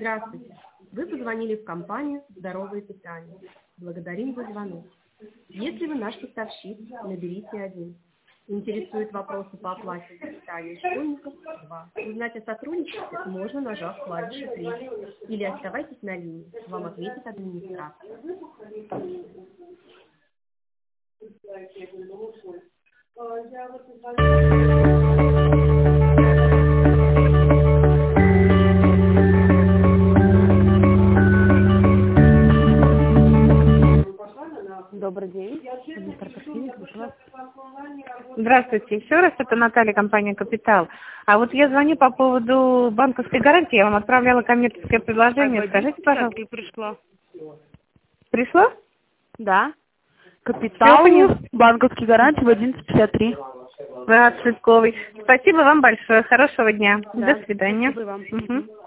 Здравствуйте. Вы позвонили в компанию «Здоровое питание». Благодарим за звонок. Если вы наш поставщик, наберите 1. Интересуют вопросы по оплате за питание школьников 2. Узнать о сотрудничестве можно, нажав клавишу 3. Или оставайтесь на линии. Вам ответит администратор. Добрый день. Здравствуйте. Еще раз, это Наталья, компания «Капитал». А вот я звоню по поводу банковской гарантии. Я вам отправляла коммерческое предложение. Скажите, пожалуйста. Пришло? Да. Капитал, банковский гарантии в 11:53. Цветковый. Спасибо вам большое. Хорошего дня. Да. До свидания. Спасибо вам.